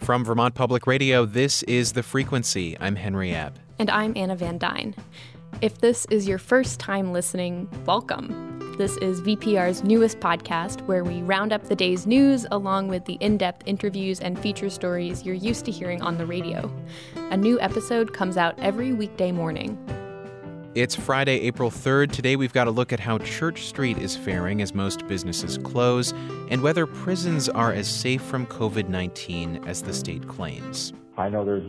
From Vermont Public Radio, this is The Frequency. I'm Henry Ebb. And I'm Anna Van Dyne. If this is your first time listening, welcome. This is VPR's newest podcast where we round up the day's news along with the in-depth interviews and feature stories you're used to hearing on the radio. A new episode comes out every weekday morning. It's Friday, April 3rd. Today we've got a look at how Church Street is faring as most businesses close and whether prisons are as safe from COVID-19 as the state claims. I know there's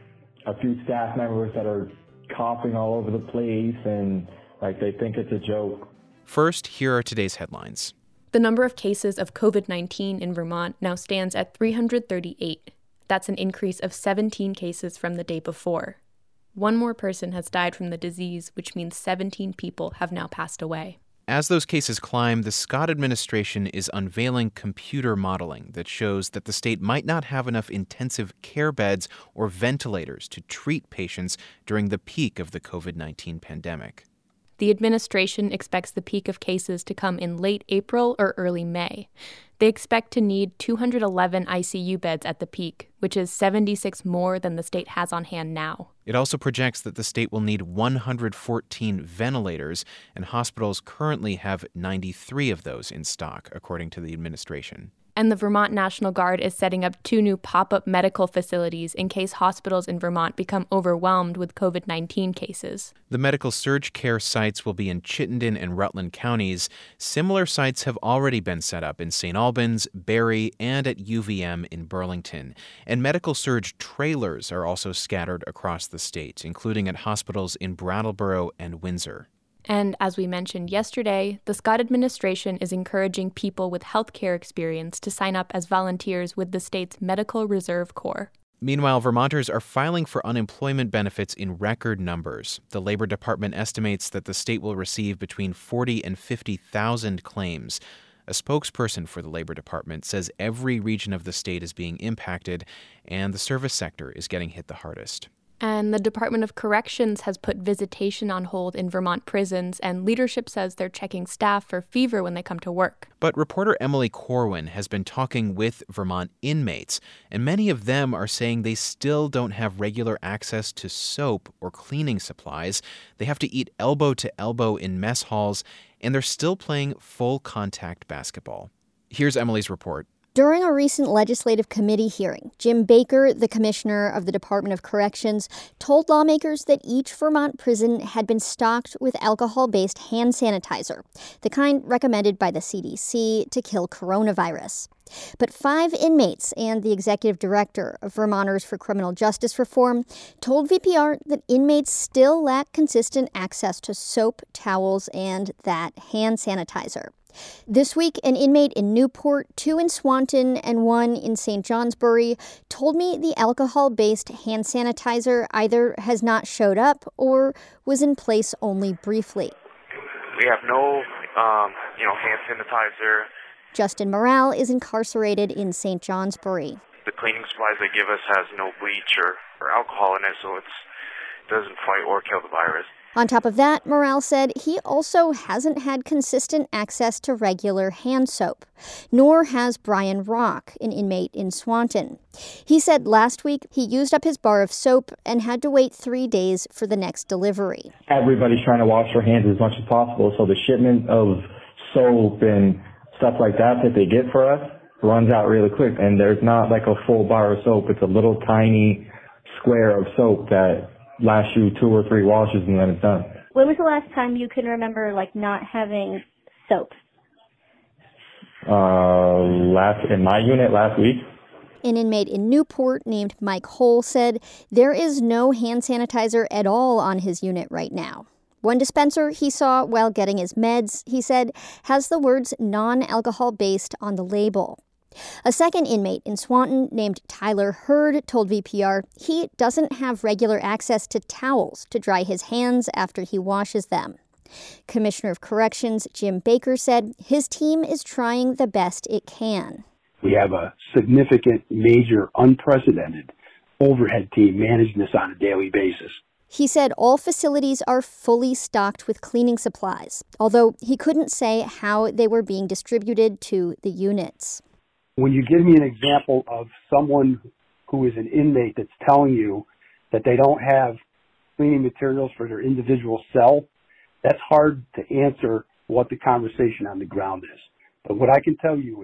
a few staff members that are coughing all over the place and they think it's a joke. First, here are today's headlines. The number of cases of COVID-19 in Vermont now stands at 338. That's an increase of 17 cases from the day before. One more person has died from the disease, which means 17 people have now passed away. As those cases climb, the Scott administration is unveiling computer modeling that shows that the state might not have enough intensive care beds or ventilators to treat patients during the peak of the COVID-19 pandemic. The administration expects the peak of cases to come in late April or early May. They expect to need 211 ICU beds at the peak, which is 76 more than the state has on hand now. It also projects that the state will need 114 ventilators, and hospitals currently have 93 of those in stock, according to the administration. And the Vermont National Guard is setting up 2 new pop-up medical facilities in case hospitals in Vermont become overwhelmed with COVID-19 cases. The medical surge care sites will be in Chittenden and Rutland counties. Similar sites have already been set up in St. Albans, Barrie, and at UVM in Burlington. And medical surge trailers are also scattered across the state, including at hospitals in Brattleboro and Windsor. And as we mentioned yesterday, the Scott administration is encouraging people with healthcare experience to sign up as volunteers with the state's Medical Reserve Corps. Meanwhile, Vermonters are filing for unemployment benefits in record numbers. The Labor Department estimates that the state will receive between 40 and 50,000 claims. A spokesperson for the Labor Department says every region of the state is being impacted, and the service sector is getting hit the hardest. And the Department of Corrections has put visitation on hold in Vermont prisons, and leadership says they're checking staff for fever when they come to work. But reporter Emily Corwin has been talking with Vermont inmates, and many of them are saying they still don't have regular access to soap or cleaning supplies. They have to eat elbow to elbow in mess halls, and they're still playing full contact basketball. Here's Emily's report. During a recent legislative committee hearing, Jim Baker, the commissioner of the Department of Corrections, told lawmakers that each Vermont prison had been stocked with alcohol-based hand sanitizer, the kind recommended by the CDC to kill coronavirus. But 5 inmates and the executive director of Vermonters for Criminal Justice Reform told VPR that inmates still lack consistent access to soap, towels, and that hand sanitizer. This week, an inmate in Newport, 2 in Swanton, and 1 in St. Johnsbury told me the alcohol-based hand sanitizer either has not showed up or was in place only briefly. We have no, hand sanitizer. Justin Morale is incarcerated in St. Johnsbury. The cleaning supplies they give us has no bleach or alcohol in it, so it doesn't fight or kill the virus. On top of that, Morale said he also hasn't had consistent access to regular hand soap, nor has Brian Rock, an inmate in Swanton. He said last week he used up his bar of soap and had to wait 3 days for the next delivery. Everybody's trying to wash their hands as much as possible, so the shipment of soap and stuff like that they get for us runs out really quick, and there's not like a full bar of soap. It's a little tiny square of soap that lasts you 2 or 3 washes and then it's done. When was the last time you can remember not having soap? In my unit last week. An inmate in Newport named Mike Hole said there is no hand sanitizer at all on his unit right now. One dispenser he saw while getting his meds, he said, has the words non-alcohol based on the label. A second inmate in Swanton named Tyler Hurd told VPR he doesn't have regular access to towels to dry his hands after he washes them. Commissioner of Corrections Jim Baker said his team is trying the best it can. We have a significant, major, unprecedented overhead team managing this on a daily basis. He said all facilities are fully stocked with cleaning supplies, although he couldn't say how they were being distributed to the units. When you give me an example of someone who is an inmate that's telling you that they don't have cleaning materials for their individual cell, that's hard to answer what the conversation on the ground is. But what I can tell you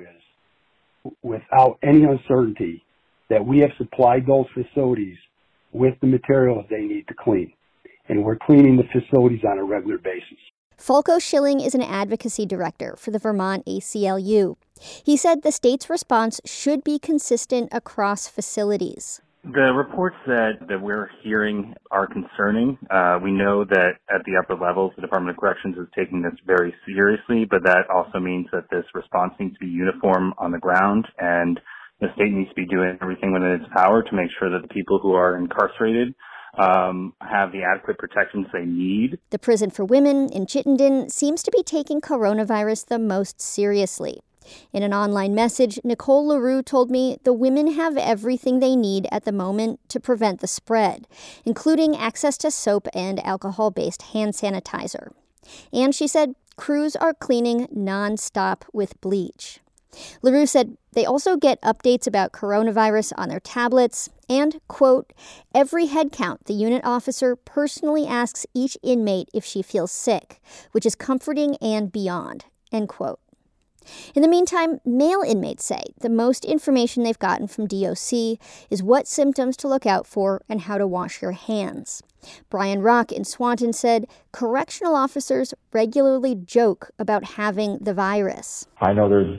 is, without any uncertainty, that we have supplied those facilities with the materials they need to clean. And we're cleaning the facilities on a regular basis. Falco Schilling is an advocacy director for the Vermont ACLU. He said the state's response should be consistent across facilities. The reports that we're hearing are concerning. We know that at the upper levels, the Department of Corrections is taking this very seriously, but that also means that this response needs to be uniform on the ground, and the state needs to be doing everything within its power to make sure that the people who are incarcerated have the adequate protections they need. The prison for women in Chittenden seems to be taking coronavirus the most seriously. In an online message, Nicole LaRue told me the women have everything they need at the moment to prevent the spread, including access to soap and alcohol-based hand sanitizer. And she said crews are cleaning nonstop with bleach. LaRue said they also get updates about coronavirus on their tablets and, quote, every head count the unit officer personally asks each inmate if she feels sick, which is comforting and beyond, end quote. In the meantime, male inmates say the most information they've gotten from DOC is what symptoms to look out for and how to wash your hands. Brian Rock in Swanton said correctional officers regularly joke about having the virus. I know there's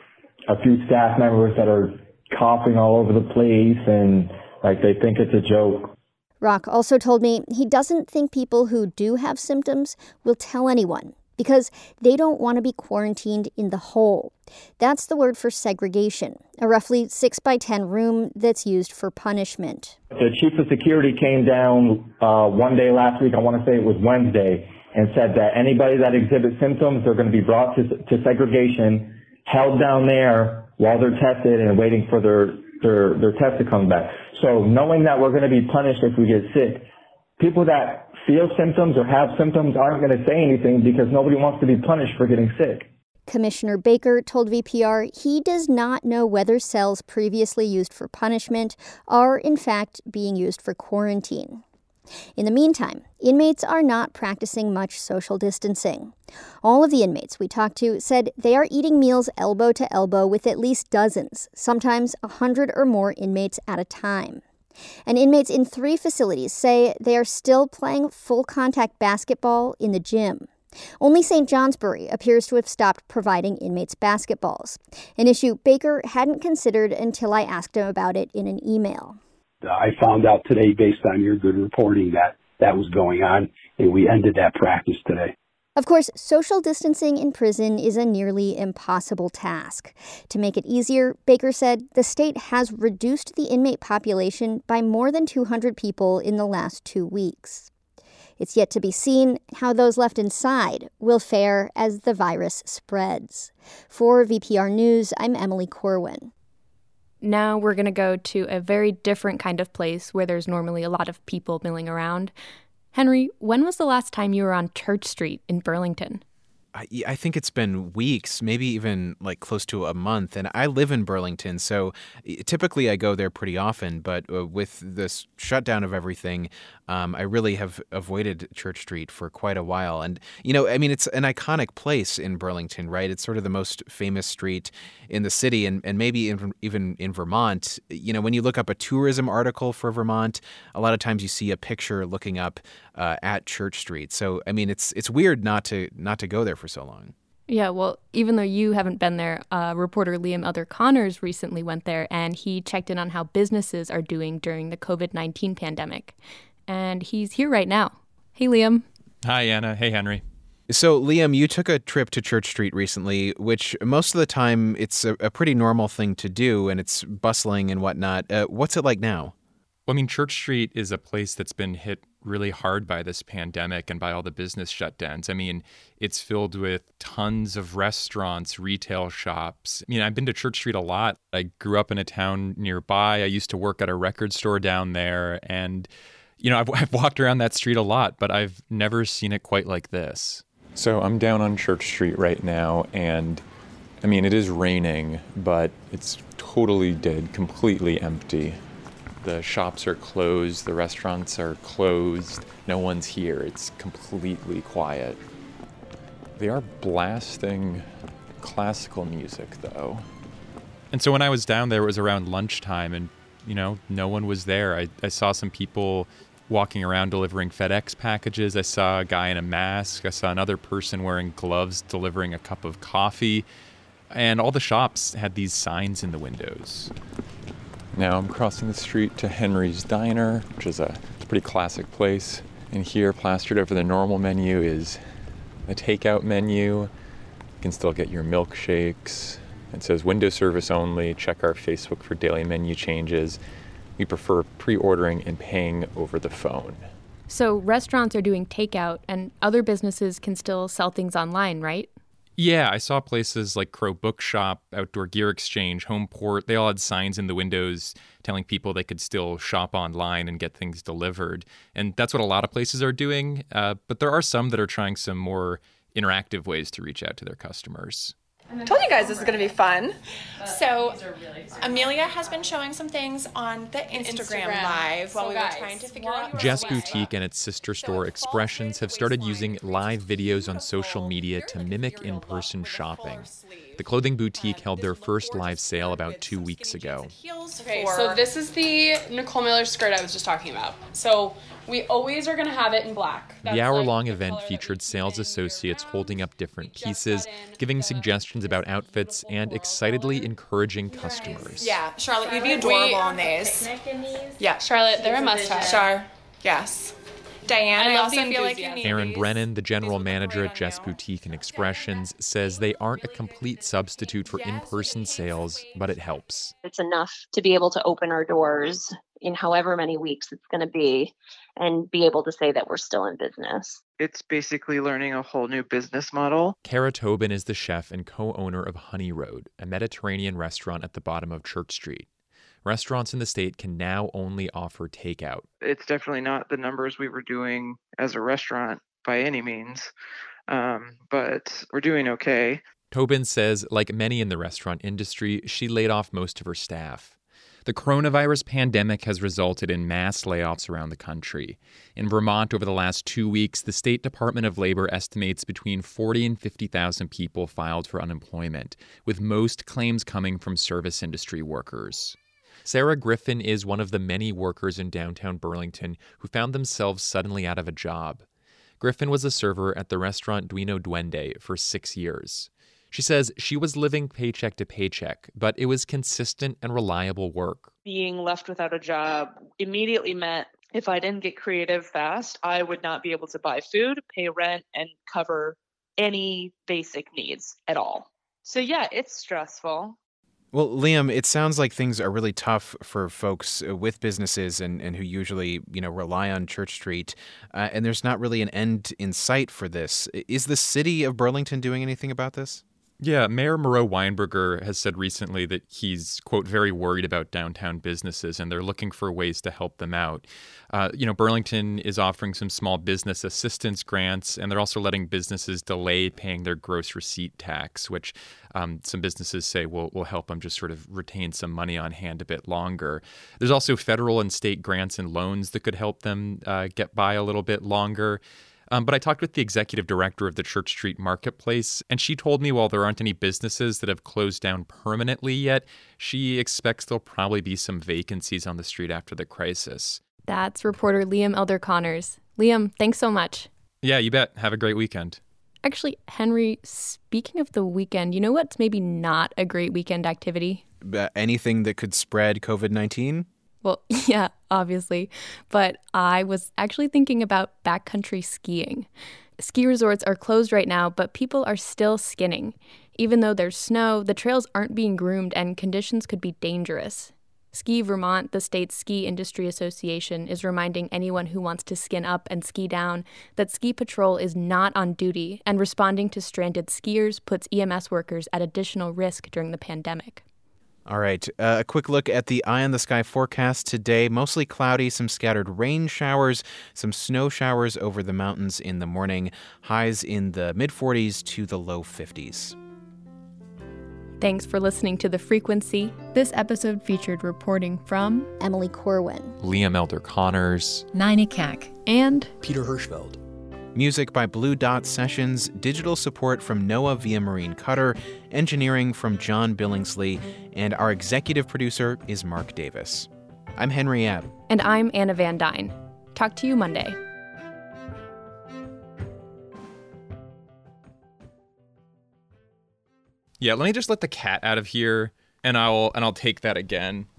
a few staff members that are coughing all over the place and they think it's a joke. Rock also told me he doesn't think people who do have symptoms will tell anyone because they don't want to be quarantined in the hole. That's the word for segregation, a roughly 6x10 room that's used for punishment. The chief of security came down one day last week, I want to say it was Wednesday, and said that anybody that exhibits symptoms, they're going to be brought to segregation, held down there while they're tested and waiting for their test to come back. So knowing that we're going to be punished if we get sick, people that feel symptoms or have symptoms aren't going to say anything because nobody wants to be punished for getting sick. Commissioner Baker told VPR he does not know whether cells previously used for punishment are, in fact, being used for quarantine. In the meantime, inmates are not practicing much social distancing. All of the inmates we talked to said they are eating meals elbow to elbow with at least dozens, sometimes 100 or more inmates at a time. And inmates in 3 facilities say they are still playing full-contact basketball in the gym. Only St. Johnsbury appears to have stopped providing inmates basketballs, an issue Baker hadn't considered until I asked him about it in an email. I found out today, based on your good reporting, that was going on, and we ended that practice today. Of course, social distancing in prison is a nearly impossible task. To make it easier, Baker said the state has reduced the inmate population by more than 200 people in the last 2 weeks. It's yet to be seen how those left inside will fare as the virus spreads. For VPR News, I'm Emily Corwin. Now we're going to go to a very different kind of place where there's normally a lot of people milling around. Henry, when was the last time you were on Church Street in Burlington? I think it's been weeks, maybe even close to a month. And I live in Burlington, so typically I go there pretty often. But with this shutdown of everything, I really have avoided Church Street for quite a while. And, it's an iconic place in Burlington, right? It's sort of the most famous street in the city and maybe even in Vermont. When you look up a tourism article for Vermont, a lot of times you see a picture looking up at Church Street. So, it's weird not to go there for so long. Yeah, well, even though you haven't been there, reporter Liam Other Connors recently went there, and he checked in on how businesses are doing during the COVID-19 pandemic. And he's here right now. Hey, Liam. Hi, Anna. Hey, Henry. So, Liam, you took a trip to Church Street recently, which most of the time it's a pretty normal thing to do, and it's bustling and whatnot. What's it like now? Well, Church Street is a place that's been hit really hard by this pandemic and by all the business shutdowns. It's filled with tons of restaurants, retail shops. I've been to Church Street a lot. I grew up in a town nearby. I used to work at a record store down there. And, I've walked around that street a lot, but I've never seen it quite like this. So I'm down on Church Street right now, and it is raining, but it's totally dead, completely empty. The shops are closed, the restaurants are closed, no one's here. It's completely quiet. They are blasting classical music, though. And so when I was down there, it was around lunchtime, and, no one was there. I saw some people walking around delivering FedEx packages. I saw a guy in a mask. I saw another person wearing gloves delivering a cup of coffee. And all the shops had these signs in the windows. Now I'm crossing the street to Henry's Diner, which is a pretty classic place. And here, plastered over the normal menu, is a takeout menu. You can still get your milkshakes. It says window service only. Check our Facebook for daily menu changes. We prefer pre-ordering and paying over the phone. So restaurants are doing takeout and other businesses can still sell things online, right? Yeah, I saw places like Crow Bookshop, Outdoor Gear Exchange, Homeport. They all had signs in the windows telling people they could still shop online and get things delivered. And that's what a lot of places are doing. But there are some that are trying some more interactive ways to reach out to their customers. I told you guys this is going to be fun. So Amelia has been showing some things on the Instagram Live while we were trying to figure out. Jess Boutique and its sister store Expressions have started using live videos on social media to mimic in-person shopping. The clothing boutique held their first live sale about 2 weeks ago. Okay, so this is the Nicole Miller skirt I was just talking about. So we always are going to have it in black. The hour-long event featured sales associates holding up different pieces, giving suggestions about outfits, and excitedly encouraging customers. Yeah, Charlotte, you'd be adorable on these. Yeah, Charlotte, they're a must-have. Char, yes. Diane, I also feel like you need Aaron these. Brennan, the general manager at Jess Boutique and Expressions, says they aren't a complete substitute for in-person sales, but it helps. It's enough to be able to open our doors in however many weeks it's going to be and be able to say that we're still in business. It's basically learning a whole new business model. Kara Tobin is the chef and co-owner of Honey Road, a Mediterranean restaurant at the bottom of Church Street. Restaurants in the state can now only offer takeout. It's definitely not the numbers we were doing as a restaurant by any means, but we're doing okay. Tobin says, like many in the restaurant industry, she laid off most of her staff. The coronavirus pandemic has resulted in mass layoffs around the country. In Vermont, over the last 2 weeks, the State Department of Labor estimates between 40 and 50,000 people filed for unemployment, with most claims coming from service industry workers. Sarah Griffin is one of the many workers in downtown Burlington who found themselves suddenly out of a job. Griffin was a server at the restaurant Duino Duende for 6 years. She says she was living paycheck to paycheck, but it was consistent and reliable work. Being left without a job immediately meant if I didn't get creative fast, I would not be able to buy food, pay rent, and cover any basic needs at all. So yeah, it's stressful. Well, Liam, it sounds like things are really tough for folks with businesses and who usually, rely on Church Street. And there's not really an end in sight for this. Is the city of Burlington doing anything about this? Yeah, Mayor Moreau Weinberger has said recently that he's, quote, very worried about downtown businesses and they're looking for ways to help them out. Burlington is offering some small business assistance grants, and they're also letting businesses delay paying their gross receipt tax, which some businesses say will help them just sort of retain some money on hand a bit longer. There's also federal and state grants and loans that could help them get by a little bit longer. But I talked with the executive director of the Church Street Marketplace, and she told me while there aren't any businesses that have closed down permanently yet, she expects there'll probably be some vacancies on the street after the crisis. That's reporter Liam Elder Connors. Liam, thanks so much. Yeah, you bet. Have a great weekend. Actually, Henry, speaking of the weekend, you know what's maybe not a great weekend activity? Anything that could spread COVID-19? Well, yeah, obviously. But I was actually thinking about backcountry skiing. Ski resorts are closed right now, but people are still skinning. Even though there's snow, the trails aren't being groomed and conditions could be dangerous. Ski Vermont, the state's ski industry association, is reminding anyone who wants to skin up and ski down that Ski Patrol is not on duty, and responding to stranded skiers puts EMS workers at additional risk during the pandemic. All right, a quick look at the eye in the sky forecast today. Mostly cloudy, some scattered rain showers, some snow showers over the mountains in the morning. Highs in the mid-40s to the low 50s. Thanks for listening to The Frequency. This episode featured reporting from Emily Corwin, Liam Elder Connors, Nina Kack, and Peter Hirschfeld. Music by Blue Dot Sessions, digital support from Noah Villamarine Cutter, engineering from John Billingsley, and our executive producer is Mark Davis. I'm Henry Ebb. And I'm Anna Van Dyne. Talk to you Monday. Yeah, let me just let the cat out of here, and I'll take that again.